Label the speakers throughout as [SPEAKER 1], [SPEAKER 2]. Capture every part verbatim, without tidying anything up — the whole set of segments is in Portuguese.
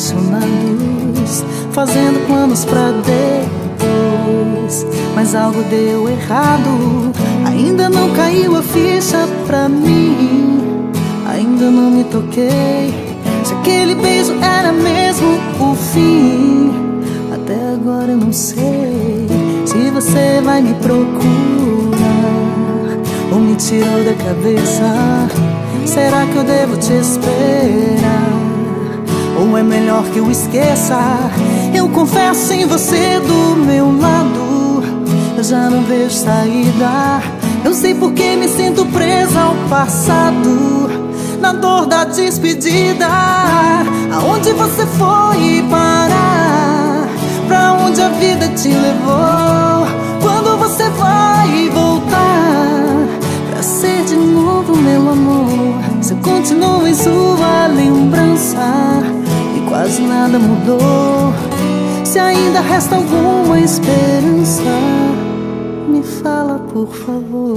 [SPEAKER 1] apaixonados, fazendo planos pra depois. Mas algo deu errado, ainda não caiu a ficha pra mim. Ainda não me toquei se aquele beijo era mesmo o fim. Até agora eu não sei se você vai me procurar ou me tirou da cabeça. Será que eu devo te esperar? Ou é melhor que eu esqueça? Eu confesso, sem você do meu lado eu já não vejo saída. Eu sei porque me sinto presa ao passado, na dor da despedida. Aonde você foi parar? Pra onde a vida te levou? Quando você vai voltar pra ser de novo meu amor? Se eu continuo em sua lembrança e quase nada mudou, se ainda resta alguma esperança, me fala por favor.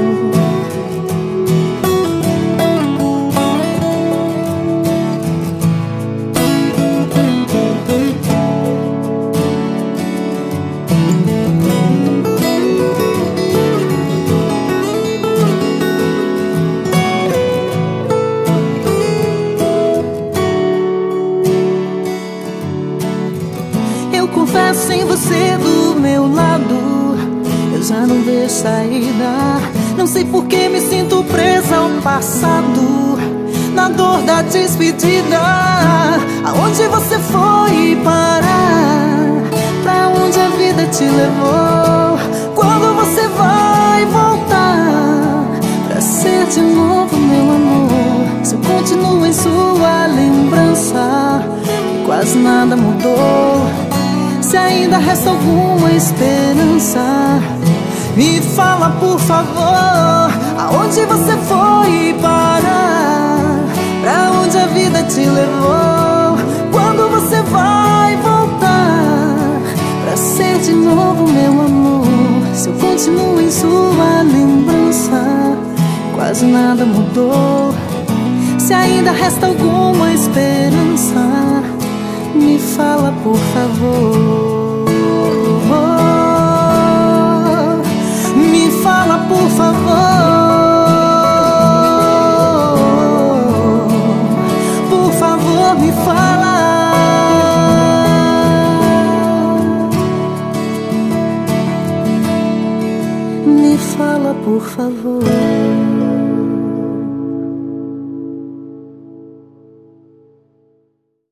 [SPEAKER 1] Eu confesso, sem você do meu lado eu já não vejo saída. Não sei por que me sinto presa ao passado, na dor da despedida. Aonde você foi parar? Pra onde a vida te levou? Quando você vai voltar pra ser de novo meu amor? Se eu continuo em sua lembrança e quase nada mudou, se ainda resta alguma esperança, me fala por favor. Aonde você foi parar? Pra onde a vida te levou? Quando você vai voltar pra ser de novo meu amor? Se eu continuo em sua lembrança, quase nada mudou, se ainda resta alguma esperança, me fala por favor. Me fala por favor. Por favor, me fala. Me fala por favor.